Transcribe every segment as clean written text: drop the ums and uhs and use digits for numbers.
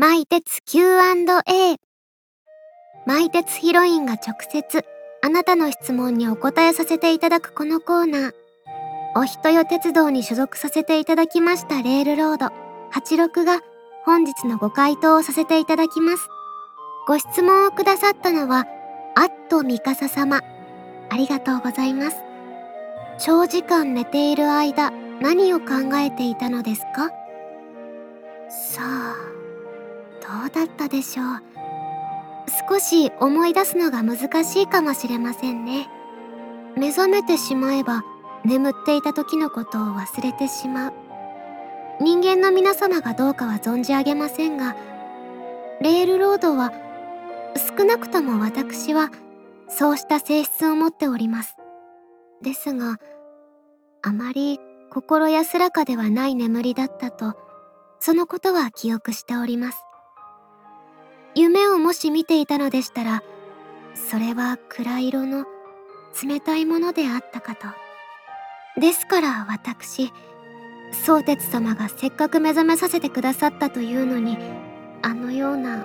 マイテツ Q&A。 マイテツヒロインが直接あなたの質問にお答えさせていただくこのコーナー。おひとよ鉄道に所属させていただきましたレールロード86が本日のご回答をさせていただきます。ご質問をくださったのはミカサ様、ありがとうございます。長時間寝ている間、何を考えていたのですか？さあ、どうだったでしょう。少し思い出すのが難しいかもしれませんね。目覚めてしまえば眠っていた時のことを忘れてしまう。人間の皆様がどうかは存じ上げませんが、レールロードは少なくとも私はそうした性質を持っております。ですが、あまり心安らかではない眠りだったと、そのことは記憶しております。夢をもし見ていたのでしたら、それは暗色の冷たいものであったかと。ですから私、宗哲様がせっかく目覚めさせてくださったというのに、あのような、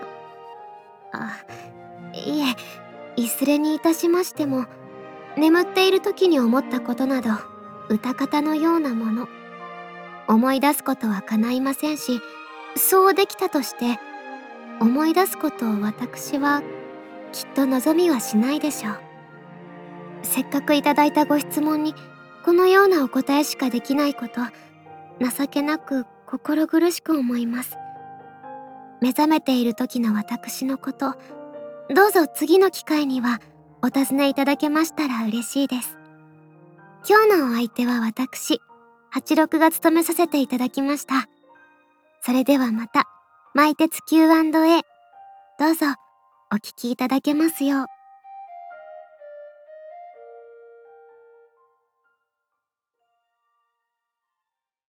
いえ、いずれにいたしましても、眠っている時に思ったことなど、歌方のようなもの、思い出すことは叶いませんし、そうできたとして、思い出すことを私はきっと望みはしないでしょう。せっかくいただいたご質問にこのようなお答えしかできないこと、情けなく心苦しく思います。目覚めている時の私のこと、どうぞ次の機会にはお尋ねいただけましたら嬉しいです。今日のお相手は私、86が務めさせていただきました。それではまた、マイテツ Q&A、どうぞお聞きいただけますよう。